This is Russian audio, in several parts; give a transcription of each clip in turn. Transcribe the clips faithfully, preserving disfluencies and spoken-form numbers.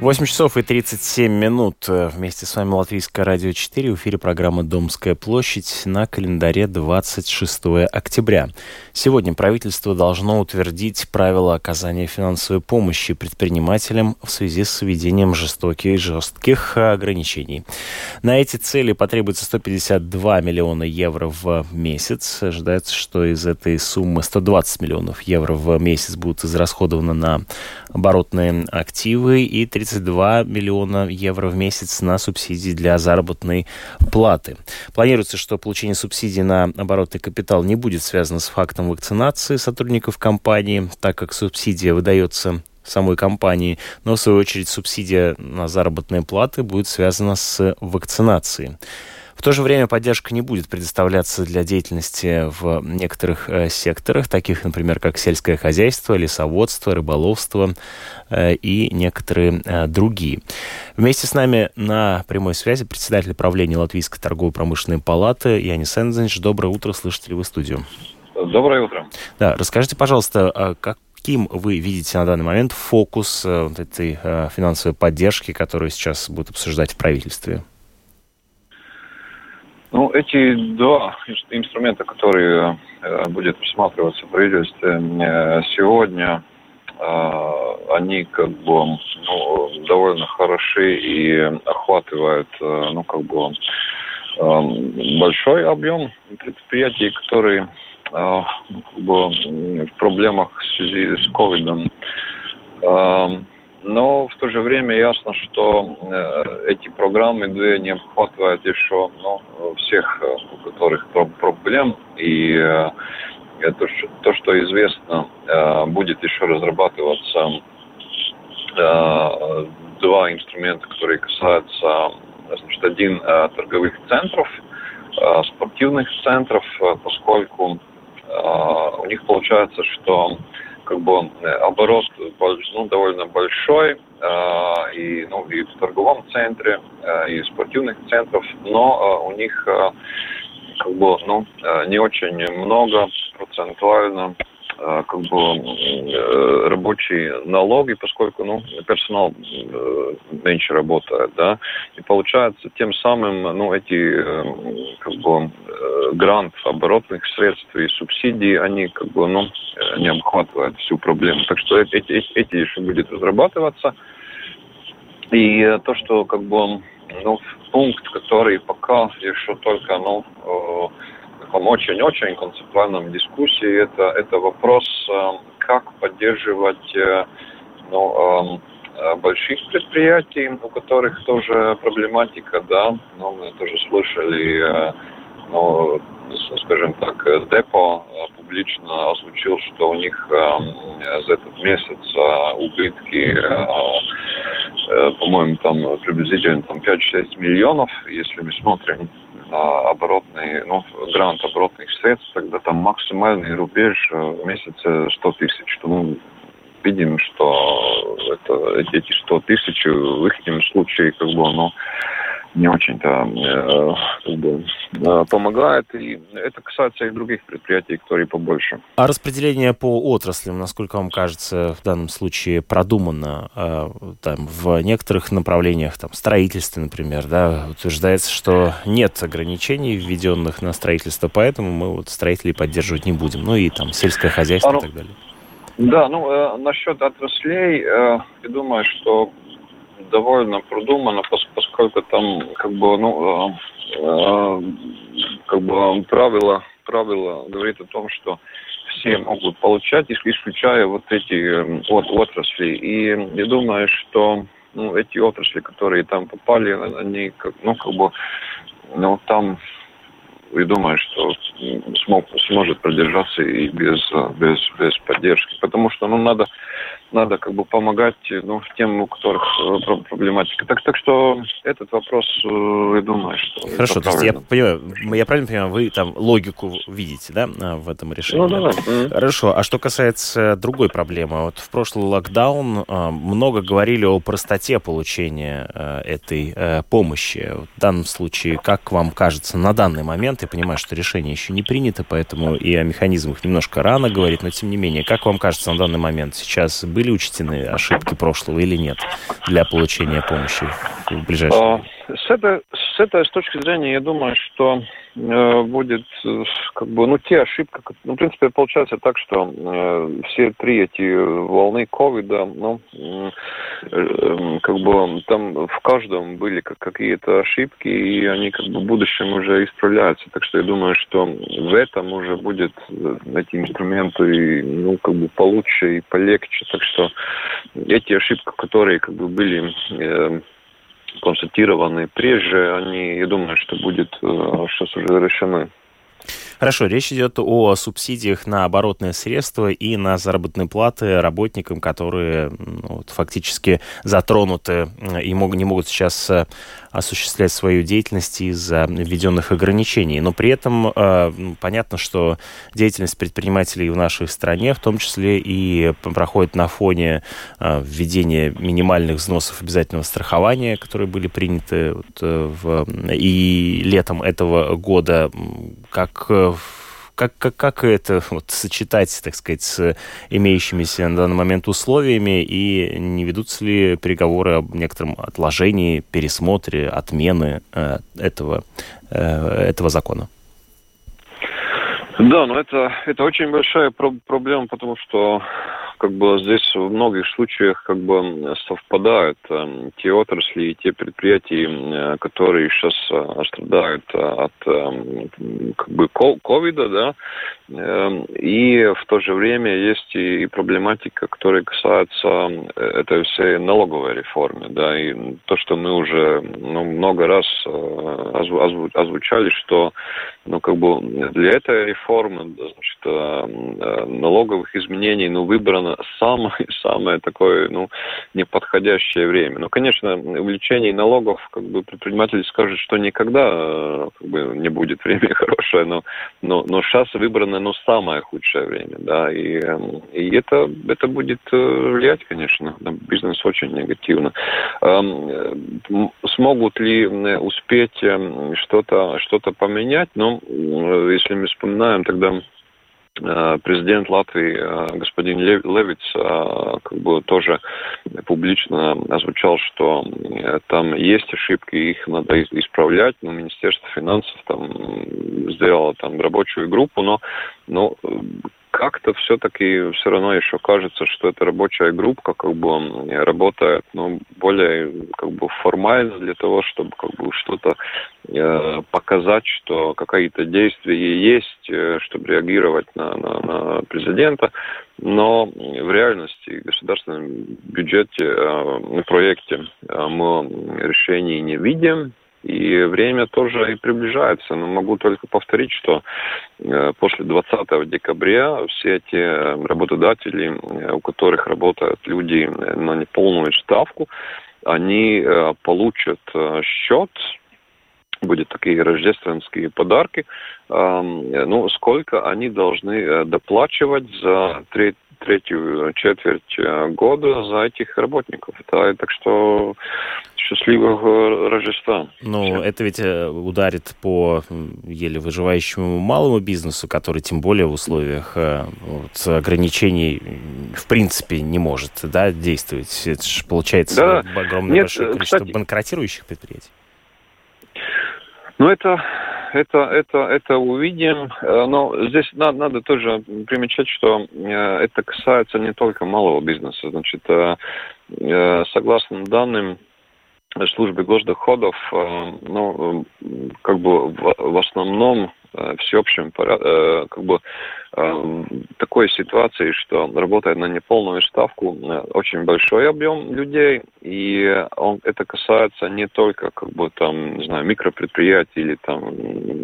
восемь часов и тридцать семь минут. Вместе с вами Латвийское радио четыре. В эфире программа «Домская площадь» на календаре двадцать шестое октября. Сегодня правительство должно утвердить правила оказания финансовой помощи предпринимателям в связи с введением жестоких, жестких ограничений. На эти цели потребуется сто пятьдесят два миллиона евро в месяц. Ожидается, что из этой суммы сто двадцать миллионов евро в месяц будут израсходованы на оборотные активы и тридцать два миллиона евро в месяц на субсидии для заработной платы. Планируется, что получение субсидий на оборотный капитал не будет связано с фактом вакцинации сотрудников компании, так как субсидия выдается самой компании, но в свою очередь субсидия на заработные платы будет связана с вакцинацией. В то же время поддержка не будет предоставляться для деятельности в некоторых э, секторах, таких, например, как сельское хозяйство, лесоводство, рыболовство э, и некоторые э, другие. Вместе с нами на прямой связи председатель правления Латвийской торгово-промышленной палаты Янис Энзинш. Доброе утро, слышите ли вы студию? Доброе утро. Да, расскажите, пожалуйста, как Каким вы видите на данный момент фокус э, вот этой э, финансовой поддержки, которую сейчас будут обсуждать в правительстве? Ну, эти два инструмента, которые э, будут рассматриваться в правительстве э, сегодня, э, они как бы ну, довольно хороши и охватывают э, ну, как бы, э, большой объем предприятий, которые э, как бы, в проблемах в связи с ковидом. Э, Но в то же время ясно, что э, эти программы да, не охватывают еще ну, всех, у которых проблем. И э, то, что, то, что известно, э, будет еще разрабатываться э, два инструмента, которые касаются, значит, один э, торговых центров, э, спортивных центров, э, поскольку э, у них получается, что как бы оборот ну, довольно большой э, и, ну, и в торговом центре, э, и в спортивных центрах, но э, у них э, как бы ну, э, не очень много процентуально э, как бы э, рабочие налоги, поскольку ну, персонал э, меньше работает, да, и получается тем самым ну, эти э, как бы э, грант оборотных средств и субсидии, они как бы ну, не обхватывают всю проблему. Так что эти, эти, эти еще будет разрабатываться. И то, что как бы ну, пункт, который пока еще только ну, в таком очень-очень концептуальном дискуссии, это, это вопрос, как поддерживать ну, больших предприятий, у которых тоже проблематика, да, ну, мы тоже слышали, ну, скажем так, Депо публично озвучил, что у них э, за этот месяц э, убытки, э, э, по-моему, там приблизительно там, пять-шесть миллионов. Если мы смотрим на оборотный, ну, грант оборотных средств, тогда там максимальный рубеж в месяц сто тысяч. Что мы видим, что это, эти сто тысяч в их случае как бы, ну, не очень-то э, как бы, э, помогает. И это касается и других предприятий, которые побольше. А распределение по отраслям, насколько вам кажется, в данном случае продумано э, там, в некоторых направлениях, там, строительстве, например, да, утверждается, что нет ограничений, введенных на строительство, поэтому мы вот строителей поддерживать не будем. Ну и там сельское хозяйство а, ну, и так далее. Да, ну э, насчет отраслей, э, я думаю, что довольно продумано, поскольку там как бы ну э, э, как бы правило правило говорит о том, что все могут получать, исключая вот эти э, от, отрасли. И я думаю, что ну, эти отрасли, которые там попали, они как ну как бы ну там я думаю, что смог, сможет продержаться и без, без, без поддержки. Потому что ну, надо, надо как бы помогать ну, тем, у которых проблематика. Так, так что этот вопрос, я думаю, что... Хорошо, то есть я понимаю, я правильно понимаю, вы там логику видите, да, в этом решении? Ну, да, да. Хорошо, а что касается другой проблемы. Вот в прошлый локдаун много говорили о простоте получения этой помощи. В данном случае, как вам кажется, на данный момент, я понимаю, что решение еще не принято, поэтому и о механизмах немножко рано говорить, но тем не менее, как вам кажется на данный момент, сейчас были были учтены ошибки прошлого или нет для получения помощи в ближайшем? С этой, с этой точки зрения, я думаю, что э, будет, как бы, ну, те ошибки, ну, в принципе, получается так, что э, все три эти волны ковида, ну, э, э, как бы, там в каждом были какие-то ошибки, и они, как бы, в будущем уже исправляются. Так что я думаю, что в этом уже будет эти инструменты, ну, как бы, получше и полегче. Так что эти ошибки, которые, как бы, были... Э, констатированы прежде, они, я думаю, что будет сейчас уже решены. Хорошо, речь идет о субсидиях на оборотные средства и на заработные платы работникам, которые ну, вот, фактически затронуты и мог, не могут сейчас осуществлять свою деятельность из-за введенных ограничений. Но при этом э, понятно, что деятельность предпринимателей в нашей стране, в том числе и проходит на фоне э, введения минимальных взносов обязательного страхования, которые были приняты вот, в, и летом этого года. Как Как, как, как это вот, сочетать, так сказать, с имеющимися на данный момент условиями, и не ведутся ли переговоры об некотором отложении, пересмотре, отмены э, этого, э, этого закона? Да, но это, это очень большая про- проблема, потому что как бы здесь в многих случаях как бы совпадают э, те отрасли и те предприятия, э, которые сейчас э, страдают от э, как бы ковида, да, э, и в то же время есть и, и проблематика, которая касается этой всей налоговой реформы, да, и то, что мы уже ну, много раз э, озву- озвучали, что ну, как бы для этой реформы, значит, налоговых изменений, ну, выбрано самое-самое такое, ну, неподходящее время. Ну, конечно, увеличение налогов, как бы, предприниматели скажут, что никогда, как бы, не будет время хорошее, но, но, но сейчас выбрано, ну, самое худшее время, да, и, и это, это будет влиять, конечно, на бизнес очень негативно. Смогут ли успеть что-то, что-то поменять? Ну, если мы вспоминаем, тогда президент Латвии господин Левиц как бы тоже публично озвучал, что там есть ошибки, их надо исправлять, но Министерство финансов там сделало там рабочую группу, но, но как-то все-таки все равно еще кажется, что эта рабочая группа как бы работает, ну, более как бы формально для того, чтобы как бы что-то э, показать, что какие-то действия есть, э, чтобы реагировать на, на, на президента, но в реальности в государственном бюджете, э, на проекте э, мы решений не видим. И время тоже и приближается. Но могу только повторить, что э, после двадцатого декабря все эти работодатели, у которых работают люди на неполную ставку, они э, получат э, счет, будут такие рождественские подарки, э, ну, сколько они должны доплачивать за треть третью четверть года за этих работников. Да, так что счастливого Рождества. Ну, это ведь ударит по еле выживающему малому бизнесу, который тем более в условиях вот, ограничений в принципе не может, да, действовать. Это же получается да. огромное Нет, большое количество кстати, банкротирующих предприятий. Ну, это, это, это, это увидим, но здесь надо, надо тоже примечать, что это касается не только малого бизнеса. Значит, согласно данным службы госдоходов, ну, как бы в, в основном всеобщем как бы такой ситуации, что работает на неполную ставку очень большой объем людей, и он, это касается не только как бы там, не знаю, микропредприятий или там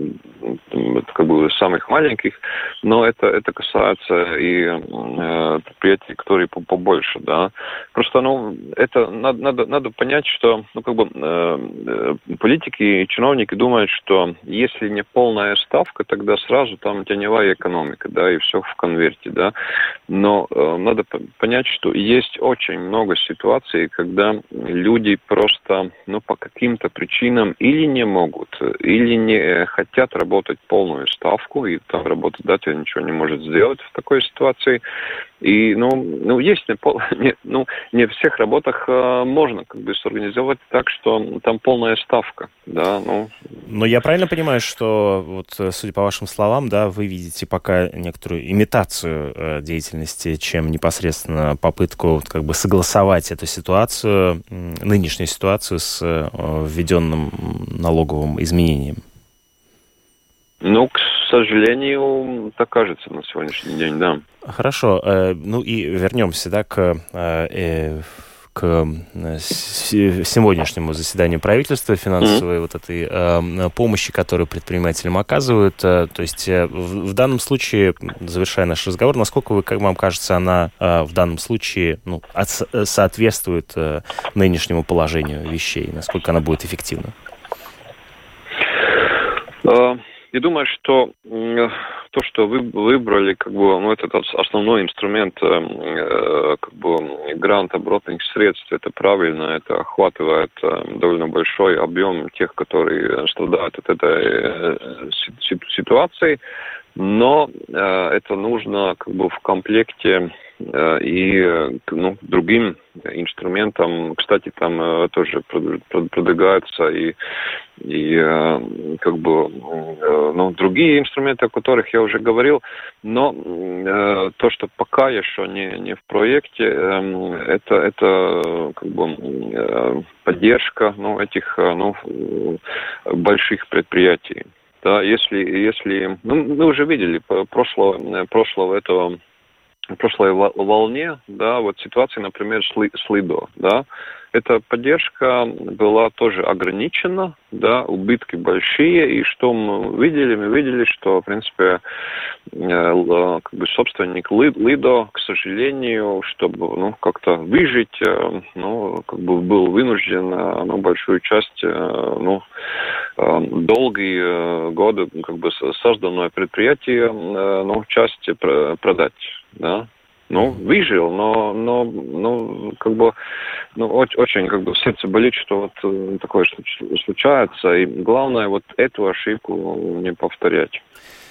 как бы самых маленьких, но это, это касается и э, предприятий, которые побольше, да. Просто, ну, это надо, надо, надо понять, что, ну, как бы э, политики и чиновники думают, что если не полная ставка, тогда сразу там теневая экономика, да, и все в конверте, да. Но э, надо понять, что есть очень много ситуаций, когда люди просто, ну, по каким-то причинам или не могут, или не хотят работать полную ставку, и там работодатель ничего не может сделать в такой ситуации. И, ну, ну есть, не, ну, не в всех работах э, можно как бы сорганизовать так, что там полная ставка, да, ну. Но я правильно понимаю, что, вот, судя по вашим словам, да, вы видите пока некоторую имитацию э, деятельности, чем непосредственно попытку вот, как бы согласовать эту ситуацию, нынешнюю ситуацию с э, введенным налоговым изменением? Ну, к сожалению, так кажется на сегодняшний день, да. Хорошо. Ну и вернемся, да, к, к сегодняшнему заседанию правительства, финансовой mm-hmm. вот этой помощи, которую предпринимателям оказывают. То есть в данном случае, завершая наш разговор, насколько вы, как вам кажется, она в данном случае, ну, соответствует нынешнему положению вещей? Насколько она будет эффективна? Uh... Я думаю, что то, что вы выбрали, как бы, ну, этот основной инструмент, как бы, грант оборотных средств, это правильно, это охватывает довольно большой объем тех, которые страдают от этой ситуации, но это нужно, как бы, в комплекте и, ну, другим инструментам, кстати, там тоже продвигаются и, и как бы, ну, другие инструменты, о которых я уже говорил, но то, что пока еще не, не в проекте, это, это как бы поддержка, ну, этих, ну, больших предприятий. Да, если, если, ну, мы уже видели прошлого, прошлого этого в прошлой волне, да, вот ситуация, например, с Лидо, да, эта поддержка была тоже ограничена, да, убытки большие, и что мы видели? Мы видели, что, в принципе, как бы собственник Лидо, к сожалению, чтобы, ну, как-то выжить, ну, как бы был вынужден, ну, большую часть, ну, долгие годы, как бы, созданное предприятие, ну, часть продать, да. Ну, выжил, но, но, ну, как бы, ну, очень, очень, как бы, сердце болит, что вот такое что случается, и главное вот эту ошибку не повторять.